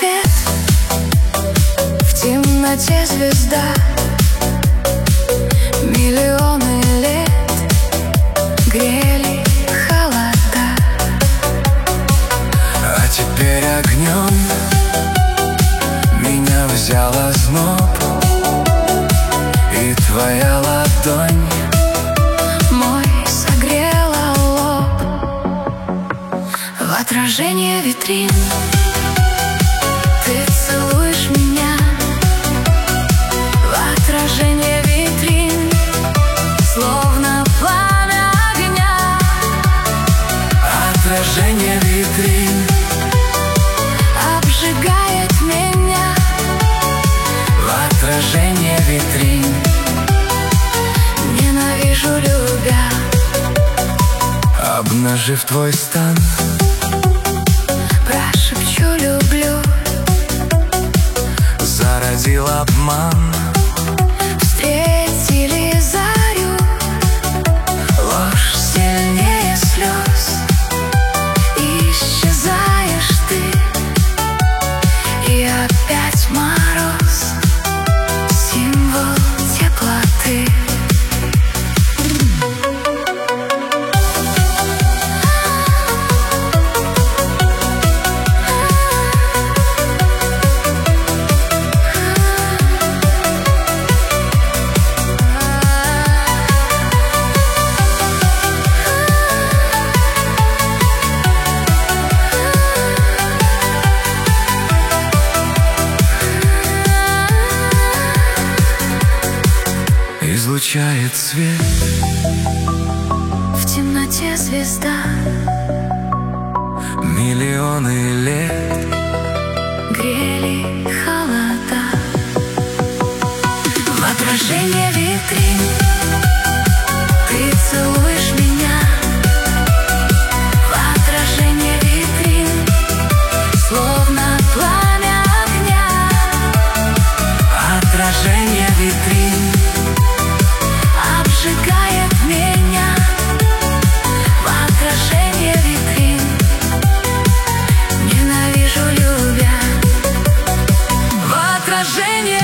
свет, в темноте звезда. Миллионы лет грели холода, а теперь огнем меня взял озноб, и твоя ладонь мой согрела лоб. В отражение витрин ты целуешь меня, в отражение витрин, словно пламя огня. Отражение витрин Обжигает меня, в отражение витрин. ненавижу, любя. Обнажив твой стан, Прошепчу люблю, зародил обман. встретили зарю, Ложь сильнее слез. Исчезаешь ты, и опять мороз, символ теплоты. Излучает свет, В темноте звезда, миллионы лет грели холода. В отражение витрин ты целуешь меня, в отражение витрин, словно пламя огня. отражение витрин. Обжигает меня, в отражение витрин, ненавижу, любя. В отражение